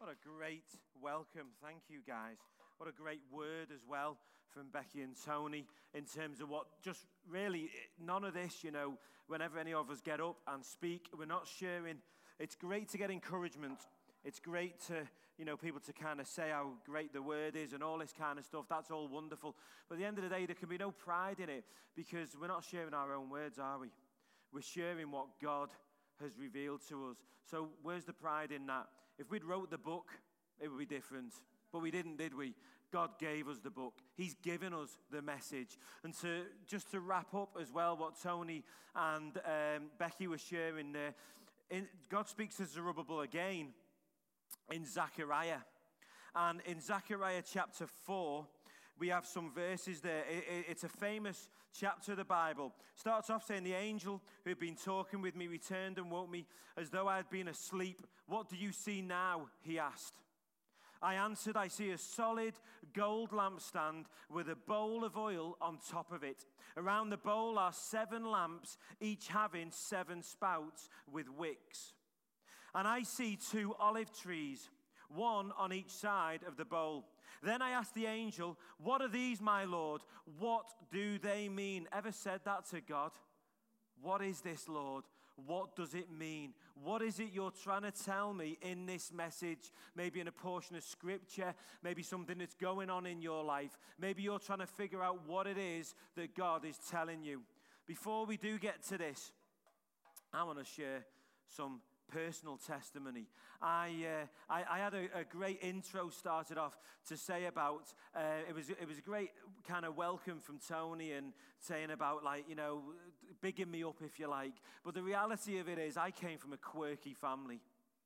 What a great welcome. Thank you, guys. What a great word as well from Becky and Tony in terms of what just really, none of this, whenever any of us get up and speak, we're not sharing. It's great to get encouragement. It's great to, people to kind of say how great the word is and all this kind of stuff. That's all wonderful. But at the end of the day, there can be no pride in it because we're not sharing our own words, are we? We're sharing what God has revealed to us. So where's the pride in that? If we'd wrote the book, it would be different. But we didn't, did we? God gave us the book. He's given us the message. And just to wrap up as well what Tony and Becky were sharing there, God speaks to Zerubbabel again in Zechariah. And in Zechariah chapter 4, we have some verses there. It's a famous chapter of the Bible. Starts off saying, the angel who had been talking with me returned and woke me as though I had been asleep. What do you see now? He asked. I answered, I see a solid gold lampstand with a bowl of oil on top of it. Around the bowl are 7 lamps, each having 7 spouts with wicks. And I see 2 olive trees, one on each side of the bowl. Then I asked the angel, what are these, my Lord? What do they mean? Ever said that to God? What is this, Lord? What does it mean? What is it you're trying to tell me in this message? Maybe in a portion of scripture, maybe something that's going on in your life. Maybe you're trying to figure out what it is that God is telling you. Before we do get to this, I want to share some personal testimony. I had a great intro started off to say about, it was a great kind of welcome from Tony and saying about bigging me up if you like. But the reality of it is I came from a quirky family.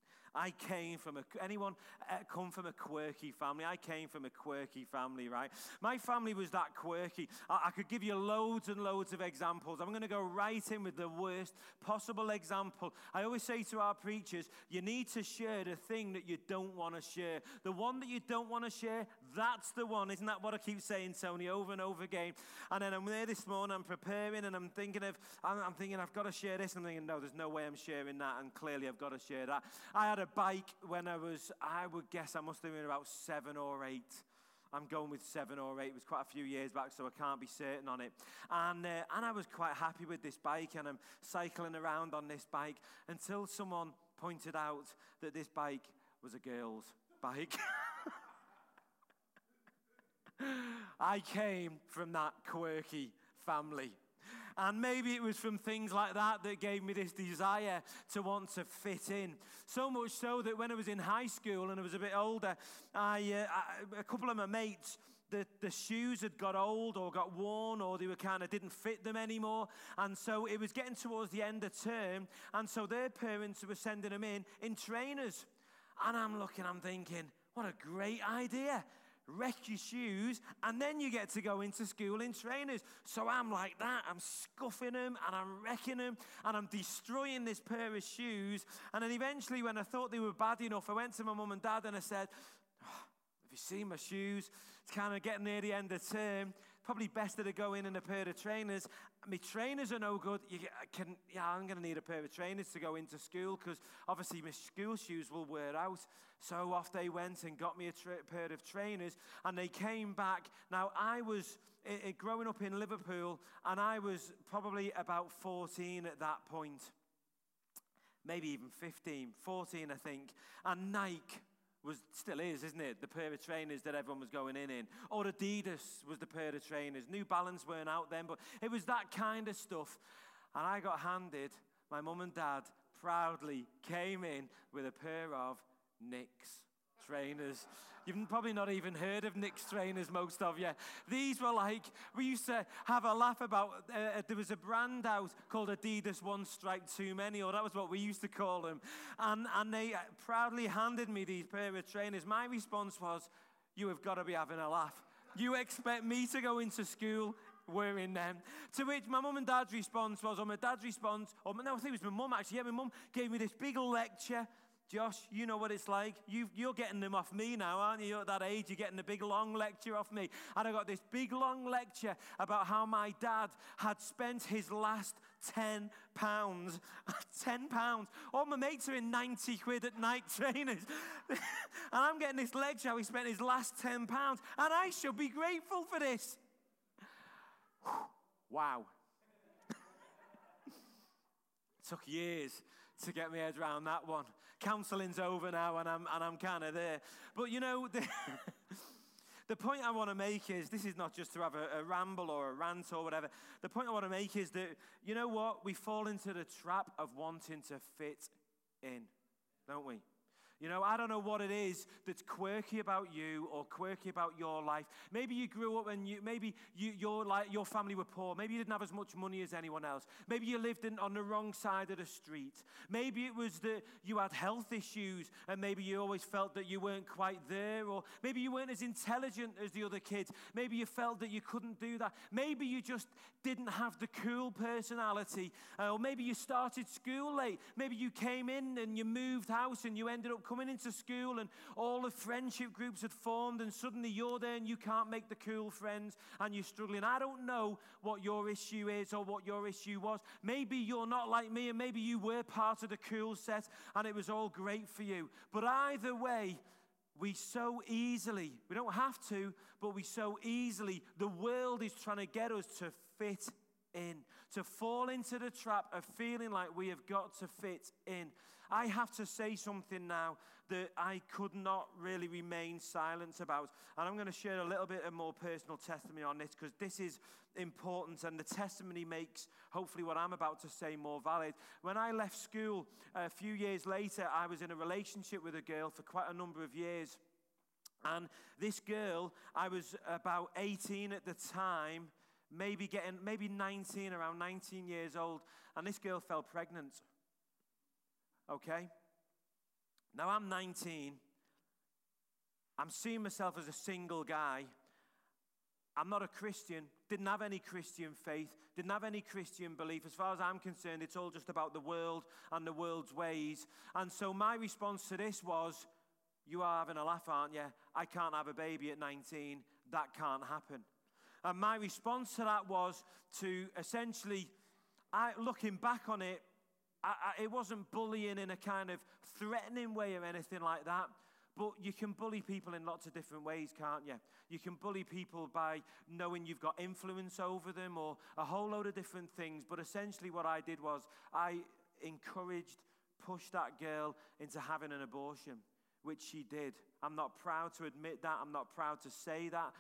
Anyone come from a quirky family? I came from a quirky family, right? My family was that quirky. I could give you loads and loads of examples. I'm going to go right in with the worst possible example. I always say to our preachers, you need to share the thing that you don't want to share. The one that you don't want to share, that's the one. Isn't that what I keep saying, Tony, over and over again? And then I'm there this morning, I'm preparing, and I'm thinking I've got to share this. I'm thinking, no, there's no way I'm sharing that, and clearly I've got to share that. I had a bike when I would guess I must have been about 7 or 8. I'm going with 7 or 8. It was quite a few years back, so I can't be certain on it. And I was quite happy with this bike, and I'm cycling around on this bike until someone pointed out that this bike was a girl's bike. I came from that quirky family. And maybe it was from things like that gave me this desire to want to fit in. So much so that when I was in high school and I was a bit older, a couple of my mates, the shoes had got old or got worn or they were didn't fit them anymore. And so it was getting towards the end of term. And so their parents were sending them in trainers. And I'm thinking, what a great idea. Wreck your shoes, and then you get to go into school in trainers. So I'm like that. I'm scuffing them, and I'm wrecking them, and I'm destroying this pair of shoes. And then eventually, when I thought they were bad enough, I went to my mum and dad, and I said, have you seen my shoes? It's kind of getting near the end of term. Probably best that I go in a pair of trainers. My trainers are no good. I'm going to need a pair of trainers to go into school because obviously my school shoes will wear out. So off they went and got me a pair of trainers, and they came back. Now, I was growing up in Liverpool, and I was probably about 14 at that point. Maybe even 15, 14, I think. And Nike still is, isn't it? The pair of trainers that everyone was going in. Or Adidas was the pair of trainers. New Balance weren't out then, but it was that kind of stuff. And I got handed, my mum and dad proudly came in with a pair of Knicks trainers. You've probably not even heard of Knicks trainers, most of you. These were we used to have a laugh about, there was a brand out called Adidas One Stripe Too Many, or that was what we used to call them. And they proudly handed me these pair of trainers. My response was, you have got to be having a laugh. You expect me to go into school wearing them? To which my mum and dad's response was, I think it was my mum actually, my mum gave me this big lecture Josh, you know what it's like. You're getting them off me now, aren't you? You're at that age, you're getting a big, long lecture off me. And I got this big, long lecture about how my dad had spent his last £10. £10. All my mates are in 90 quid at night trainers. And I'm getting this lecture how he spent his last £10. And I should be grateful for this. Wow. Took years to get my head around that one. Counseling's over now, and I'm kind of there. But you know, the point I want to make is, this is not just to have a ramble or a rant or whatever. The point I want to make is that, you know what? We fall into the trap of wanting to fit in, don't we? You know, I don't know what it is that's quirky about you or quirky about your life. Maybe you grew up and your family were poor. Maybe you didn't have as much money as anyone else. Maybe you lived on the wrong side of the street. Maybe it was that you had health issues and maybe you always felt that you weren't quite there. Or maybe you weren't as intelligent as the other kids. Maybe you felt that you couldn't do that. Maybe you just didn't have the cool personality. Or maybe you started school late. Maybe you came in and you moved house and you ended up coming into school and all the friendship groups had formed and suddenly you're there and you can't make the cool friends and you're struggling. I don't know what your issue is or what your issue was. Maybe you're not like me and maybe you were part of the cool set and it was all great for you. But either way, we don't have to, but we so easily, the world is trying to get us to fit in, to fall into the trap of feeling like we have got to fit in. I have to say something now that I could not really remain silent about. And I'm going to share a little bit of more personal testimony on this because this is important and the testimony makes hopefully what I'm about to say more valid. When I left school a few years later, I was in a relationship with a girl for quite a number of years. And this girl, I was about 18 at the time, maybe 19, around 19 years old, and this girl fell pregnant. Okay? Now I'm 19. I'm seeing myself as a single guy. I'm not a Christian, didn't have any Christian faith, didn't have any Christian belief. As far as I'm concerned, it's all just about the world and the world's ways. And so my response to this was, you are having a laugh, aren't you? I can't have a baby at 19. That can't happen. And my response to that was to essentially, looking back on it, it wasn't bullying in a kind of threatening way or anything like that. But you can bully people in lots of different ways, can't you? You can bully people by knowing you've got influence over them or a whole load of different things. But essentially what I did was I pushed that girl into having an abortion, which she did. I'm not proud to admit that. I'm not proud to say that.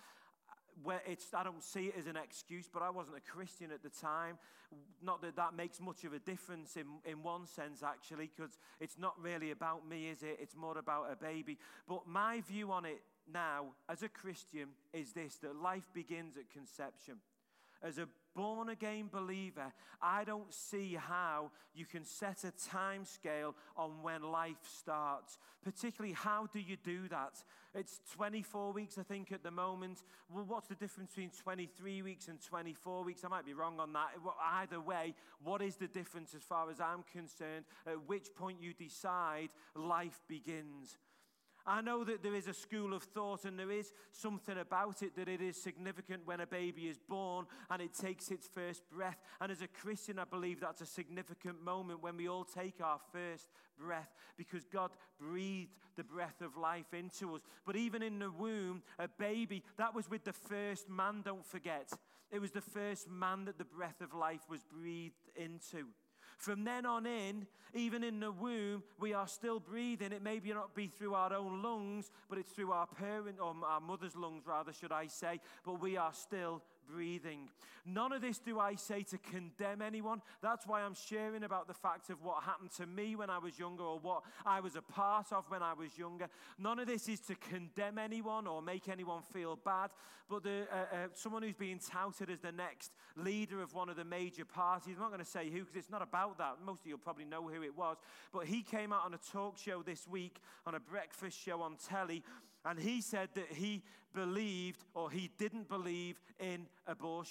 I don't see it as an excuse, but I wasn't a Christian at the time. Not that that makes much of a difference in one sense, actually, because it's not really about me, is it? It's more about a baby. But my view on it now, as a Christian, is this, that life begins at conception. As a born-again believer, I don't see how you can set a time scale on when life starts. Particularly, how do you do that? It's 24 weeks, I think, at the moment. Well, what's the difference between 23 weeks and 24 weeks? I might be wrong on that. Either way, what is the difference as far as I'm concerned? At which point you decide life begins. I know that there is a school of thought and there is something about it that it is significant when a baby is born and it takes its first breath. And as a Christian, I believe that's a significant moment when we all take our first breath because God breathed the breath of life into us. But even in the womb, a baby, that was with the first man, don't forget. It was the first man that the breath of life was breathed into. From then on in, even in the womb, we are still breathing. It may not be through our own lungs, but it's through our parent, or our mother's lungs, rather, should I say. But we are still breathing. None of this do I say to condemn anyone. That's why I'm sharing about the fact of what happened to me when I was younger or what I was a part of when I was younger. None of this is to condemn anyone or make anyone feel bad. But someone who's being touted as the next leader of one of the major parties, I'm not going to say who because it's not about that. Most of you will probably know who it was. But he came out on a talk show this week, on a breakfast show on telly, and he said that he believed or he didn't believe in abortion.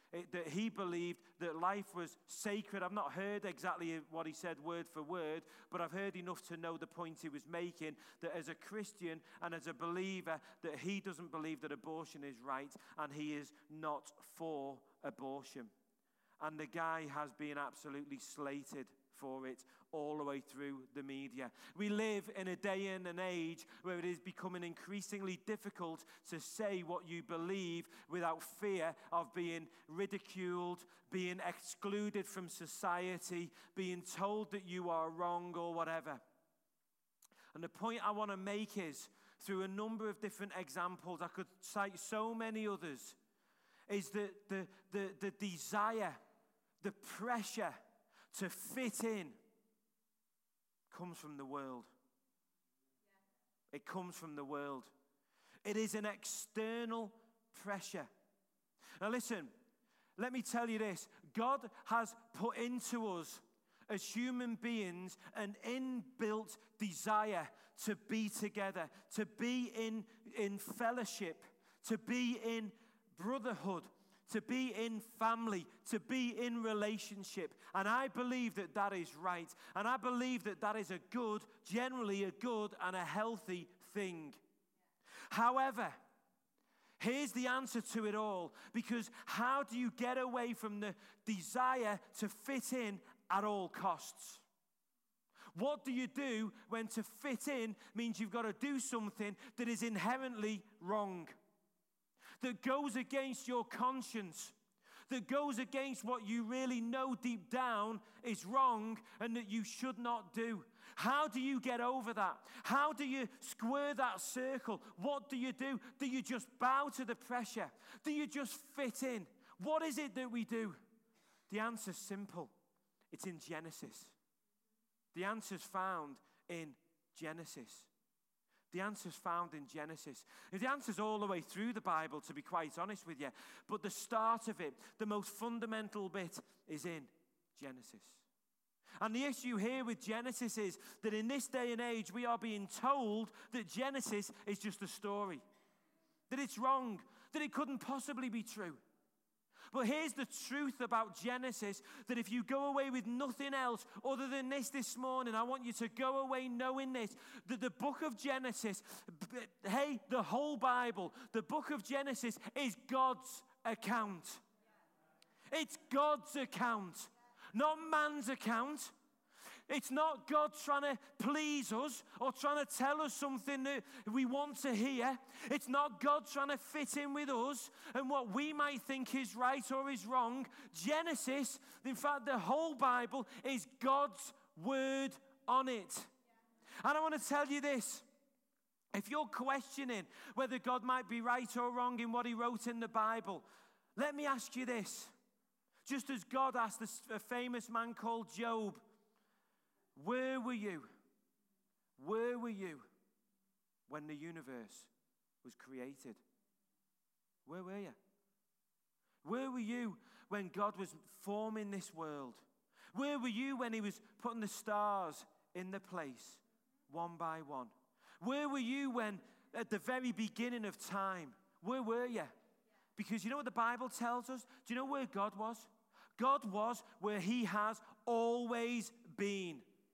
that he believed that life was sacred. I've not heard exactly what he said word for word, but I've heard enough to know the point he was making, that as a Christian and as a believer, that he doesn't believe that abortion is right, and he is not for abortion. And the guy has been absolutely slated for it all the way through the media. We live in a day and an age where it is becoming increasingly difficult to say what you believe without fear of being ridiculed, being excluded from society, being told that you are wrong or whatever. And the point I want to make is, through a number of different examples, I could cite so many others, is that the desire, the pressure to fit in comes from the world. It comes from the world. It is an external pressure. Now listen, let me tell you this. God has put into us as human beings an inbuilt desire to be together, to be in fellowship, to be in brotherhood, to be in family, to be in relationship. And I believe that that is right. And I believe that that is generally a good and a healthy thing. However, here's the answer to it all. Because how do you get away from the desire to fit in at all costs? What do you do when to fit in means you've got to do something that is inherently wrong, that goes against your conscience, that goes against what you really know deep down is wrong and that you should not do? How do you get over that? How do you square that circle? What do you do? Do you just bow to the pressure? Do you just fit in? What is it that we do? The answer's simple. It's in Genesis. The answer's found in Genesis. The answer's found in Genesis. The answer's all the way through the Bible, to be quite honest with you. But the start of it, the most fundamental bit, is in Genesis. And the issue here with Genesis is that in this day and age, we are being told that Genesis is just a story, that it's wrong, that it couldn't possibly be true. But here's the truth about Genesis, that if you go away with nothing else other than this morning, I want you to go away knowing this, that the book of Genesis, the whole Bible, the book of Genesis is God's account. It's God's account, not man's account. It's not God trying to please us or trying to tell us something that we want to hear. It's not God trying to fit in with us and what we might think is right or is wrong. Genesis, in fact, the whole Bible is God's word on it. And I want to tell you this. If you're questioning whether God might be right or wrong in what he wrote in the Bible, let me ask you this. Just as God asked a famous man called Job, where were you? Where were you when the universe was created? Where were you? Where were you when God was forming this world? Where were you when he was putting the stars in the place one by one? Where were you when at the very beginning of time? Where were you? Because you know what the Bible tells us? Do you know where God was? God was where he has always been.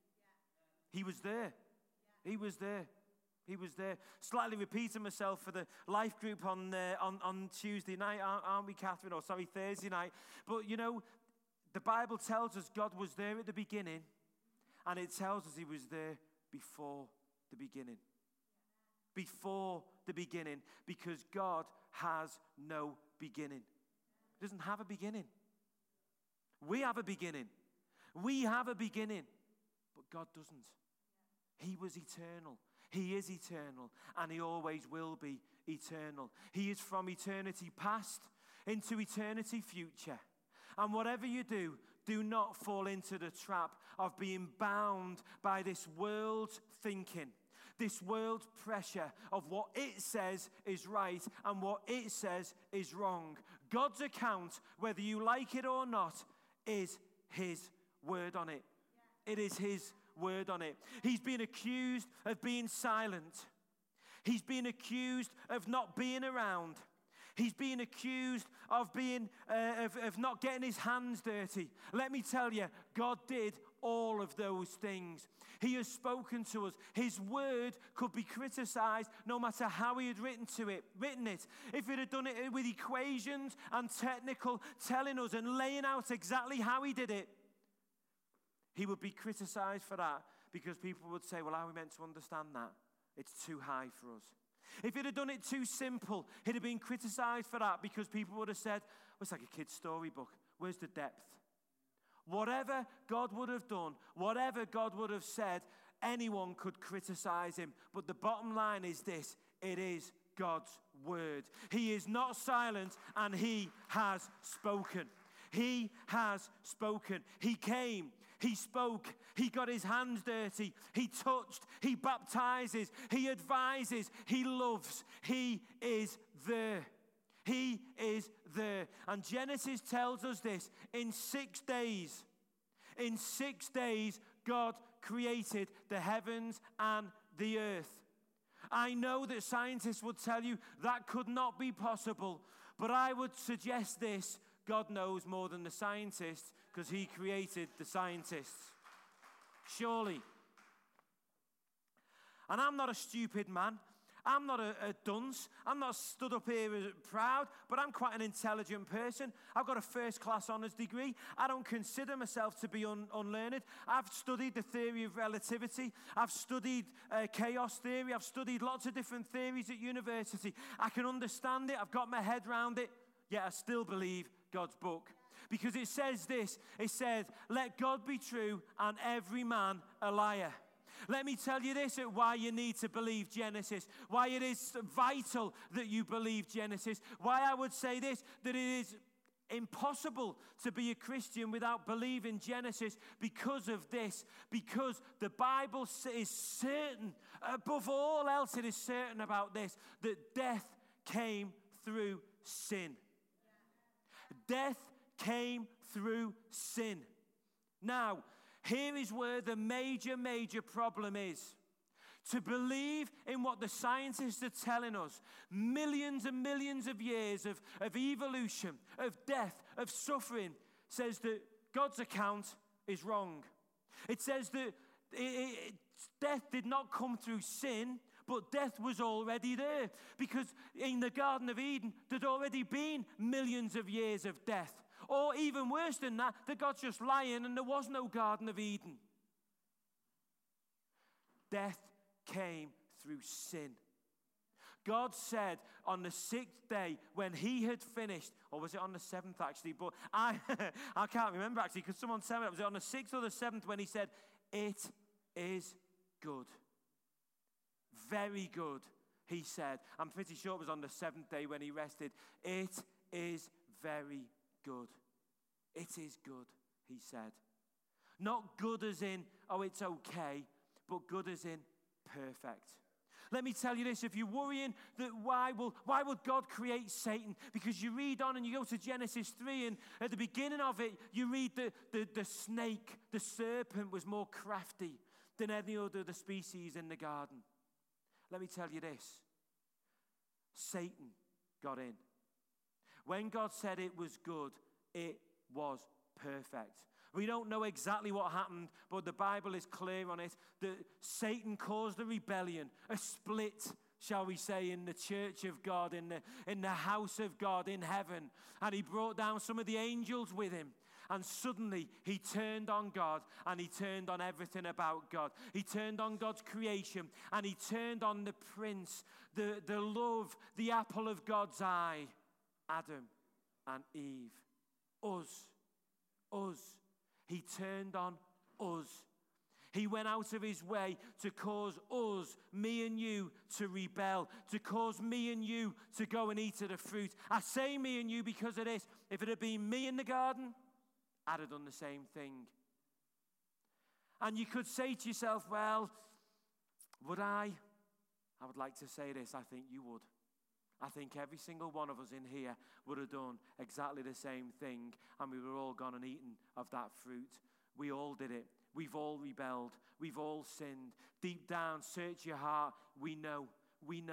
He was there. He was there. He was there. Slightly repeating myself for the life group on Tuesday night, aren't we, Catherine? Or sorry, Thursday night. But you know, the Bible tells us God was there at the beginning, and it tells us he was there before the beginning. Before the beginning, because God has no beginning. He doesn't have a beginning. We have a beginning. We have a beginning, but God doesn't. He was eternal. He is eternal, and he always will be eternal. He is from eternity past into eternity future. And whatever you do, do not fall into the trap of being bound by this world's thinking, this world's pressure of what it says is right and what it says is wrong. God's account, whether you like it or not, is his word on it. It is his word on it. He's been accused of being silent. He's been accused of not being around. He's being accused of of not getting his hands dirty. Let me tell you, God did all of those things. He has spoken to us. His word could be criticized no matter how he had written it. If he'd have done it with equations and technical, telling us and laying out exactly how he did it, he would be criticized for that, because people would say, well, how are we meant to understand that? It's too high for us. If he'd have done it too simple, he'd have been criticized for that, because people would have said, well, it's like a kid's storybook. Where's the depth? Whatever God would have done, whatever God would have said, anyone could criticize him. But the bottom line is this: it is God's word. He is not silent, and he has spoken. He has spoken. He came. He spoke. He got his hands dirty. He touched. He baptizes. He advises. He loves. He is there. He is there. And Genesis tells us this: in 6 days, God created the heavens and the earth. I know that scientists would tell you that could not be possible, but I would suggest this: God knows more than the scientists, because he created the scientists. Surely. And I'm not a stupid man. I'm not a dunce. I'm not stood up here proud, but I'm quite an intelligent person. I've got a first-class honours degree. I don't consider myself to be unlearned. I've studied the theory of relativity. I've studied chaos theory. I've studied lots of different theories at university. I can understand it. I've got my head around it. Yet I still believe God's book. Because it says this. It says, let God be true and every man a liar. Let me tell you this, why you need to believe Genesis, why it is vital that you believe Genesis, why I would say this, that it is impossible to be a Christian without believing Genesis, because of this, because the Bible is certain, above all else it is certain about this, that death came through sin. Death came through sin. Now, here is where the major problem is. To believe in what the scientists are telling us, millions and millions of years of evolution, of death, of suffering, says that God's account is wrong. It says that death did not come through sin, but death was already there. Because in the Garden of Eden, there'd already been millions of years of death. Or even worse than that God's just lying and there was no Garden of Eden. Death came through sin. God said on the 6th day, when he had finished, or was it on the 7th actually? But I can't remember actually, because someone said it. Was it on the 6th or the 7th when he said, it is good. Very good, he said. I'm pretty sure it was on the 7th day when he rested. It is very good. It is good, he said. Not good as in, oh, it's okay, but good as in perfect. Let me tell you this, if you're worrying that why will God create Satan? Because you read on and you go to Genesis 3, and at the beginning of it, you read the snake, the serpent was more crafty than any other of the species in the garden. Let me tell you this, Satan got in. When God said it was good, it was perfect. We don't know exactly what happened, but the Bible is clear on it, that Satan caused a rebellion, a split, shall we say, in the church of God, in the house of God in heaven. And he brought down some of the angels with him. And suddenly he turned on God, and he turned on everything about God. He turned on God's creation, and he turned on the prince, the love, the apple of God's eye, Adam and Eve. Us. He turned on us. He went out of his way to cause us, me and you, to rebel, to cause me and you to go and eat of the fruit. I say me and you because of this. If it had been me in the garden, I'd have done the same thing. And you could say to yourself, well, would I? I would like to say this, I think you would. I think every single one of us in here would have done exactly the same thing, and we were all gone and eaten of that fruit. We all did it. We've all rebelled. We've all sinned. Deep down, search your heart. We know.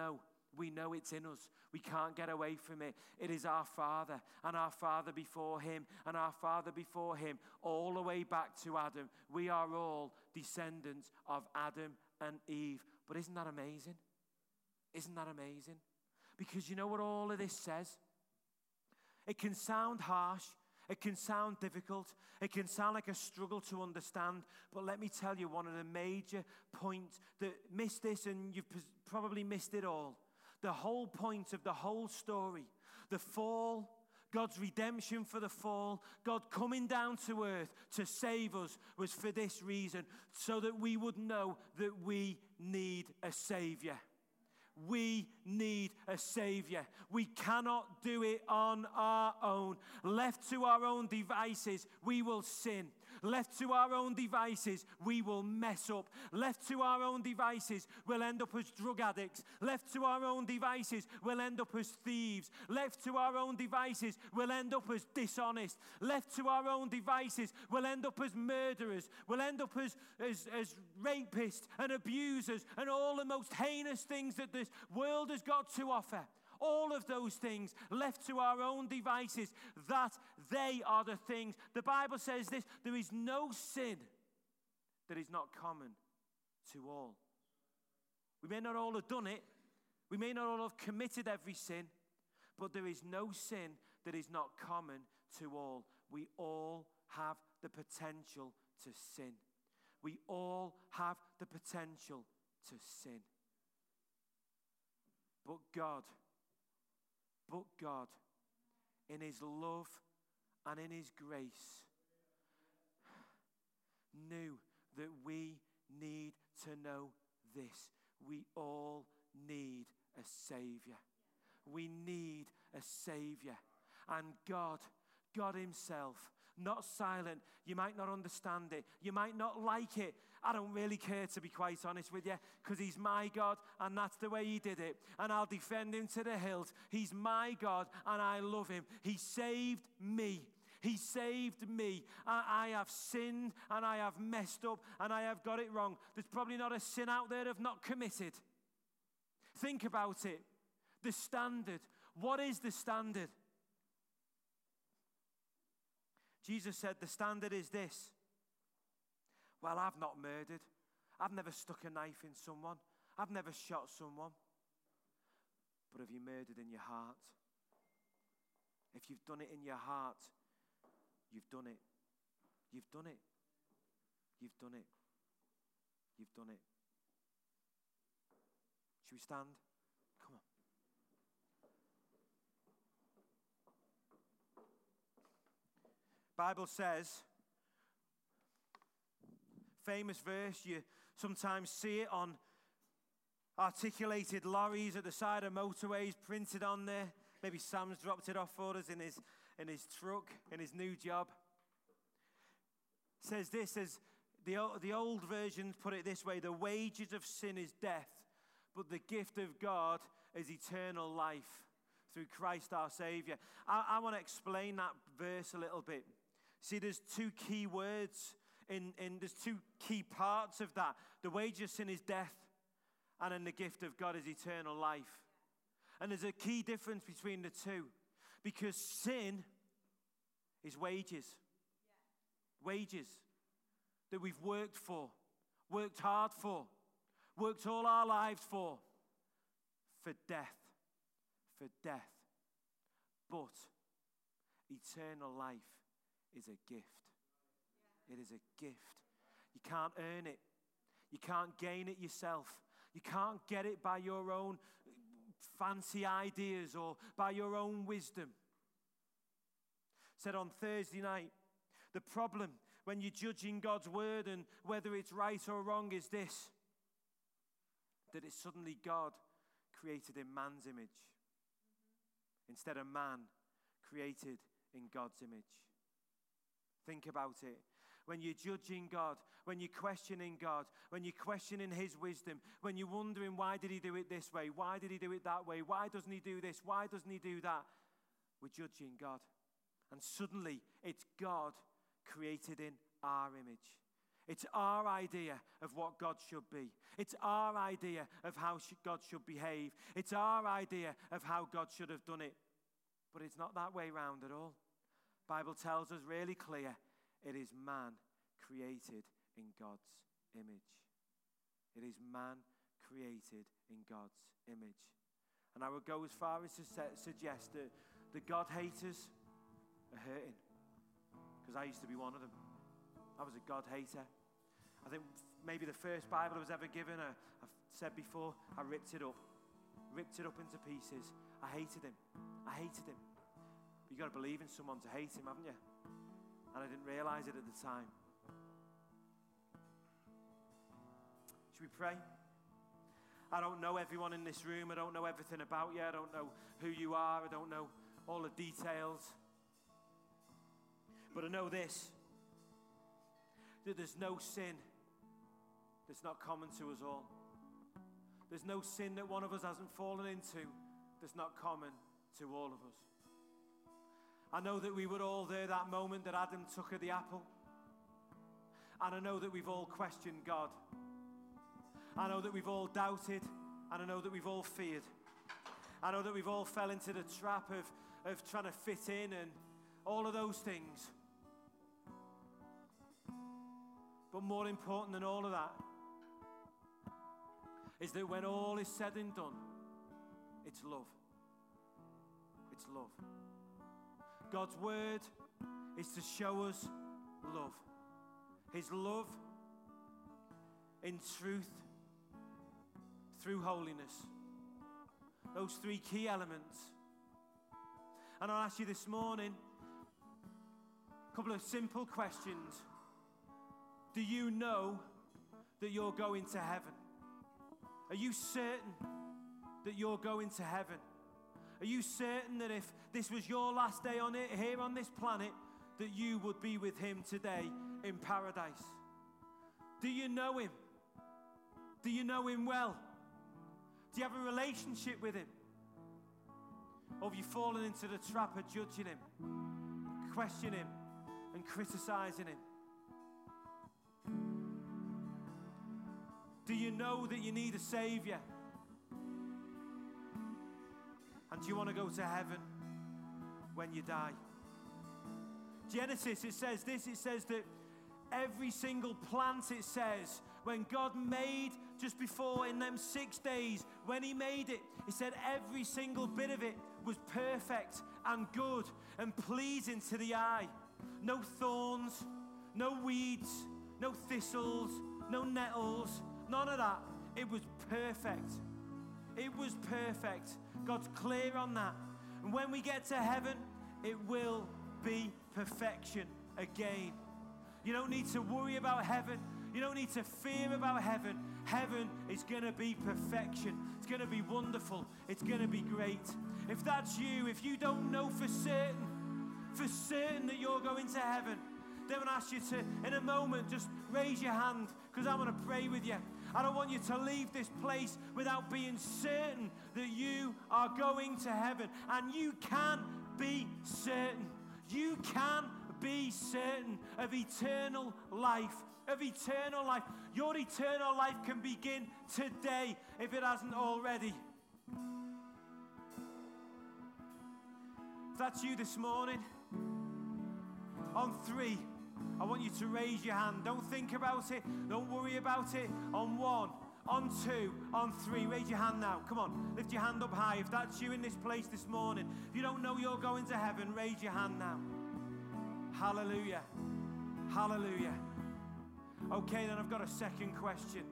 We know it's in us. We can't get away from it. It is our Father, and our Father before him, and our Father before him, all the way back to Adam. We are all descendants of Adam and Eve. But isn't that amazing? Isn't that amazing? Because you know what all of this says? It can sound harsh. It can sound difficult. It can sound like a struggle to understand. But let me tell you, one of the major points that missed this, and you've probably missed it all. The whole point of the whole story, the fall, God's redemption for the fall, God coming down to earth to save us, was for this reason, so that we would know that we need a Savior. We need a Savior. We cannot do it on our own. Left to our own devices, we will sin. Left to our own devices, we will mess up. Left to our own devices, we'll end up as drug addicts. Left to our own devices, we'll end up as thieves. Left to our own devices, we'll end up as dishonest. Left to our own devices, we'll end up as murderers. We'll end up as rapists and abusers and all the most heinous things that this world has got to offer. All of those things, left to our own devices, that they are the things. The Bible says this: there is no sin that is not common to all. We may not all have done it. We may not all have committed every sin. But there is no sin that is not common to all. We all have the potential to sin. We all have the potential to sin. But God, in his love and in his grace, knew that we need to know this. We all need a Savior. We need a Savior. And God himself, not silent. You might not understand it. You might not like it. I don't really care, to be quite honest with you, because he's my God, and that's the way he did it. And I'll defend him to the hilt. He's my God, and I love him. He saved me. He saved me. I have sinned, and I have messed up, and I have got it wrong. There's probably not a sin out there I've not committed. Think about it. The standard. What is the standard? Jesus said the standard is this. Well, I've not murdered. I've never stuck a knife in someone. I've never shot someone. But have you murdered in your heart? If you've done it in your heart, you've done it. You've done it. You've done it. You've done it. Should we stand? Come on. Bible says, famous verse, you sometimes see it on articulated lorries at the side of motorways, printed on there. Maybe Sam's dropped it off for us in his truck, in his new job. It says this, as the old versions put it this way: the wages of sin is death, but the gift of God is eternal life through Christ our Savior. I want to explain that verse a little bit. See, there's two key words, there's two key parts of that. The wages of sin is death, and then the gift of God is eternal life. And there's a key difference between the two, because sin is wages. Wages that we've worked for, worked hard for, worked all our lives for death. For death. But eternal life is a gift. It is a gift. You can't earn it. You can't gain it yourself. You can't get it by your own fancy ideas or by your own wisdom. Said on Thursday night, the problem when you're judging God's word and whether it's right or wrong is this: that it's suddenly God created in man's image instead of man created in God's image. Think about it. When you're judging God, when you're questioning God, when you're questioning his wisdom, when you're wondering, why did he do it this way? Why did he do it that way? Why doesn't he do this? Why doesn't he do that? We're judging God. And suddenly, it's God created in our image. It's our idea of what God should be. It's our idea of how God should behave. It's our idea of how God should have done it. But it's not that way round at all. The Bible tells us really clear, it is man created in God's image. It is man created in God's image. And I would go as far as to suggest that the God haters are hurting. Because I used to be one of them. I was a God hater. I think maybe the first Bible I was ever given, I've said before, I ripped it up into pieces. I hated him. But you've got to believe in someone to hate him, haven't you? And I didn't realize it at the time. Should we pray? I don't know everyone in this room. I don't know everything about you. I don't know who you are. I don't know all the details. But I know this, that there's no sin that's not common to us all. There's no sin that one of us hasn't fallen into that's not common to all of us. I know that we were all there that moment that Adam took of the apple. And I know that we've all questioned God. I know that we've all doubted, and I know that we've all feared. I know that we've all fell into the trap of trying to fit in and all of those things. But more important than all of that is that when all is said and done, it's love. It's love. God's word is to show us love. His love in truth, through holiness. Those three key elements. And I'll ask you this morning a couple of simple questions. Do you know that you're going to heaven? Are you certain that you're going to heaven? Are you certain that if this was your last day on it, here on this planet, that you would be with him today in paradise? Do you know him? Do you know him well? Do you have a relationship with him? Or have you fallen into the trap of judging him, questioning him, and criticizing him? Do you know that you need a Savior? And do you want to go to heaven when you die? Genesis, it says this, it says that every single plant, it says, when God made, just before in them 6 days, when he made it, he said every single bit of it was perfect and good and pleasing to the eye. No thorns, no weeds, no thistles, no nettles, none of that. It was perfect. It was perfect. God's clear on that. And when we get to heaven, it will be perfection again. You don't need to worry about heaven. You don't need to fear about heaven. Heaven is going to be perfection. It's going to be wonderful. It's going to be great. If that's you, if you don't know for certain that you're going to heaven, then I ask you to, in a moment, just raise your hand, because I want to pray with you. I don't want you to leave this place without being certain that you are going to heaven. And you can be certain. You can be certain of eternal life. Of eternal life. Your eternal life can begin today if it hasn't already. If that's you this morning, on 3, I want you to raise your hand. Don't think about it. Don't worry about it. On 1, on 2, on 3. Raise your hand now. Come on. Lift your hand up high. If that's you in this place this morning, if you don't know you're going to heaven, raise your hand now. Hallelujah. Hallelujah. Okay, then I've got a second question.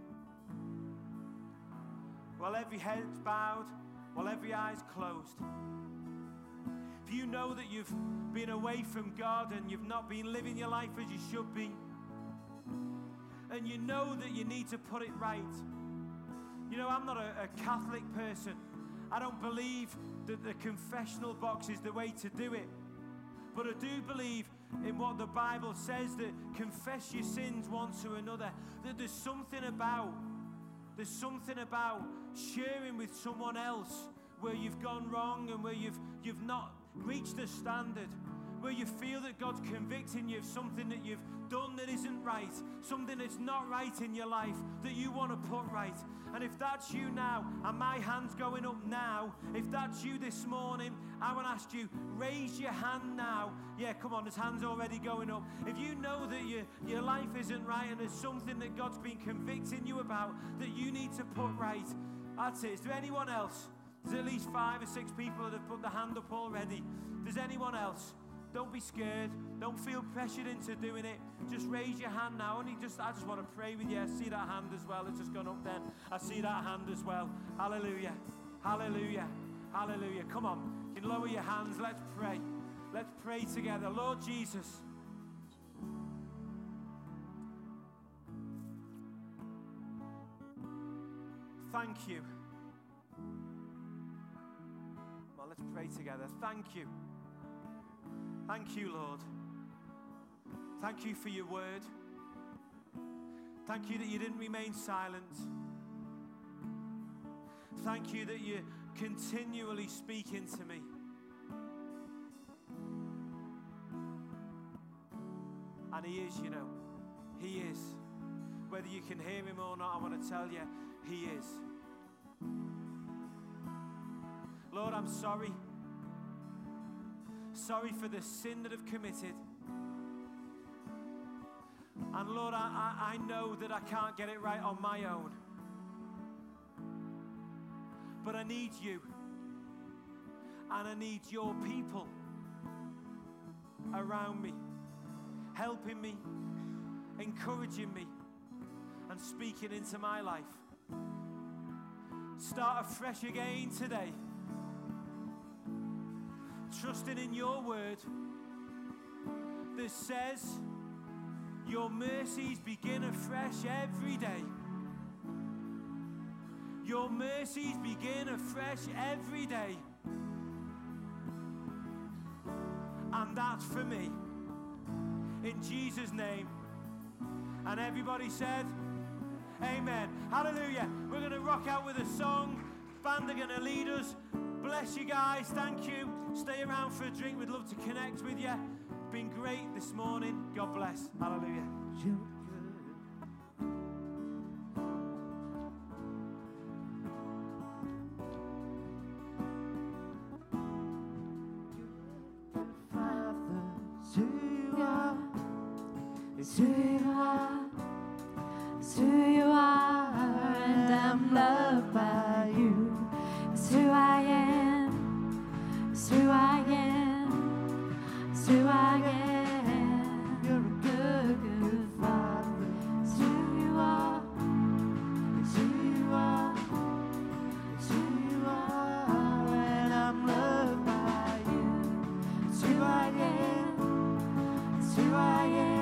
While every head's bowed, while every eye's closed, if you know that you've been away from God and you've not been living your life as you should be, and you know that you need to put it right. You know, I'm not a Catholic person. I don't believe that the confessional box is the way to do it. But I do believe in what the Bible says, that confess your sins one to another. That there's something about sharing with someone else where you've gone wrong and where you've not reached the standard. where you feel that God's convicting you of something that you've done that isn't right, something that's not right in your life that you want to put right. And if that's you now, and my hand's going up now, if that's you this morning, I want to ask you, raise your hand now. Yeah, come on, there's hands already going up. If you know that your life isn't right and there's something that God's been convicting you about that you need to put right, that's it. Is there anyone else? There's at least 5 or 6 people that have put their hand up already. If there's anyone else, don't be scared. Don't feel pressured into doing it. Just raise your hand now. I just want to pray with you. I see that hand as well. It's just gone up then. I see that hand as well. Hallelujah. Hallelujah. Hallelujah. Come on. You can lower your hands. Let's pray. Let's pray together. Lord Jesus. Thank you. Well, let's pray together. Thank you. Thank you, Lord. Thank you for your word. Thank you that you didn't remain silent. Thank you that you're continually speaking to me. And he is, you know. He is. Whether you can hear him or not, I want to tell you, he is. Lord, I'm sorry. Sorry for the sin that I've committed. And Lord, I know that I can't get it right on my own. But I need you. And I need your people around me, helping me, encouraging me, and speaking into my life. Start afresh again today. Trusting in your word that says your mercies begin afresh every day. Your mercies begin afresh every day. And that's for me. In Jesus' name. And everybody said, amen. Hallelujah. We're going to rock out with a song. Band are going to lead us. Bless you guys. Thank you. Stay around for a drink. We'd love to connect with you. Been great this morning. God bless. Hallelujah. It's who you are, it's who you are, and I'm loved by you. It's who I am, it's who I am, it's who I am. You're a good, good Father. It's who you are, it's who you are, it's who you are, and I'm loved by you. It's who I am, it's who I am.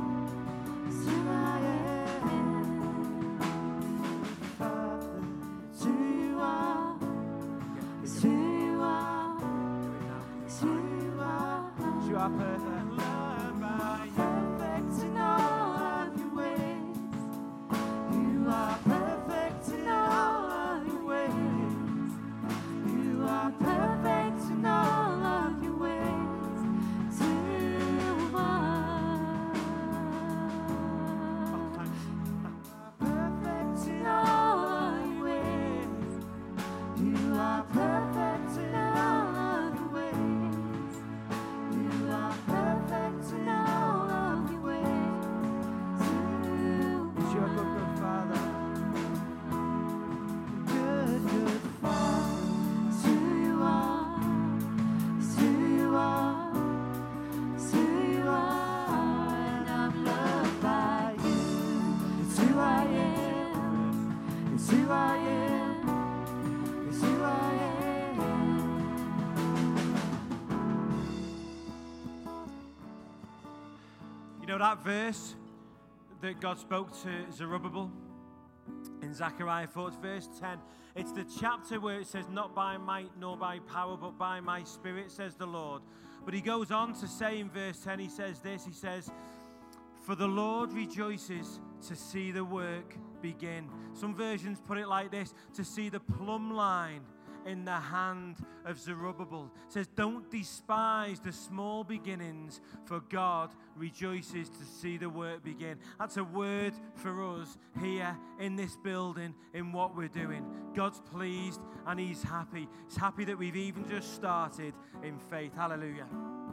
That verse that God spoke to Zerubbabel in Zechariah 4, verse 10. It's the chapter where it says, not by might nor by power, but by my spirit, says the Lord. But he goes on to say in verse 10, he says this, he says, for the Lord rejoices to see the work begin. Some versions put it like this, to see the plumb line in the hand of Zerubbabel. It says, don't despise the small beginnings, for God rejoices to see the work begin. That's a word for us here in this building, in what we're doing. God's pleased and He's happy. He's happy that we've even just started in faith. Hallelujah.